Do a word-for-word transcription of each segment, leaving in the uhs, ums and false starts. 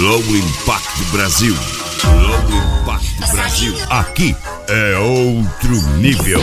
Low Impact Brasil. Low Impact Brasil. Aqui é outro nível.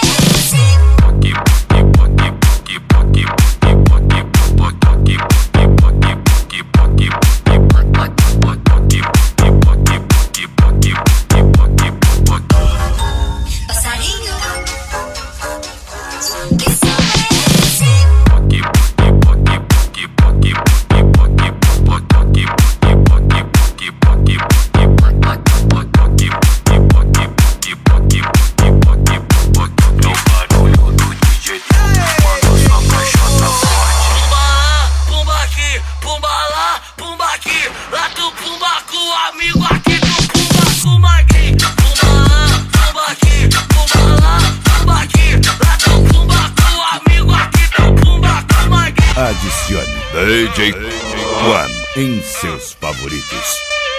Adicione D J One em seus favoritos.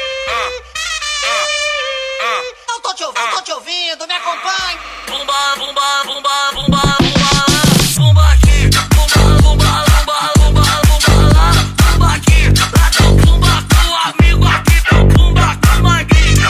Eu tô te ouvindo, tô te ouvindo, me acompanhe. Pumba, pumba, pumba, pumba, pumba, pumba aqui, pumba, pumba, pumba, pumba, pumba lá, pumba aqui, lá tô pumba com o amigo aqui, tô pumba com o magrinho.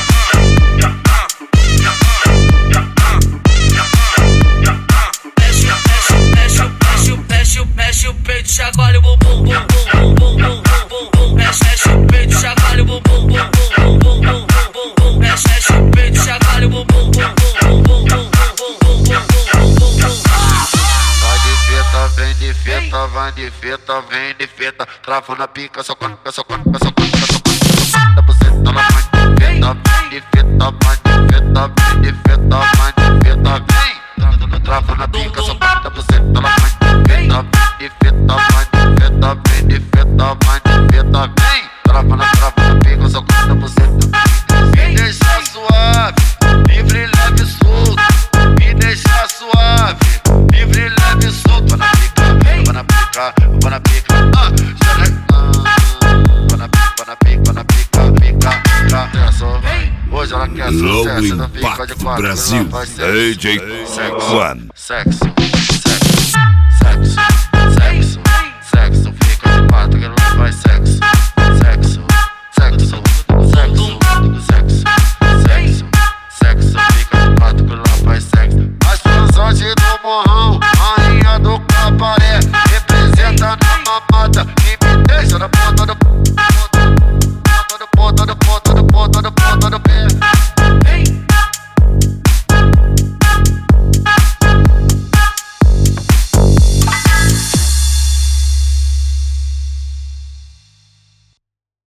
Mexe, mexe, mexe, mexe, mexe, mexe o peito, chacoalha o bumbum, bum, bum, bum, bum, bum, bum, mexe, mexe o peito, chacoalha o bumbum, bum, bum, bum, bum, bum, bum, mexe, mexe o peito, chacoalha o bumbum, bum, bum, bum, bum, bum, bum. Vai de feta, vem de feta, vai de feta, vem de feta, trava na pica, só quando, só quando, só quando, só quando, da buceta, ela vai de feta, vem de feta, vai de feta, vem de feta, vai de feta, vem, trava na pica, só quando, da buceta, ela vai de feta, vem de feta, vai de feta, vem de feta, vai de feta, vem, trava na, trava na pica, só quando, da buceta, me deixa suave, livre, leve, solto, me deixa suave, livre, leve, solto, vai na pica, vai na pica, vai na pica, ah, já vai na pica, vai na pica, vai na pica, pica, pica, pica, hoje ela quer Low sucesso, não fica Impact de quatro, Brasil. ela vai sexo, D J sexo, One. sexo, sexo, sexo.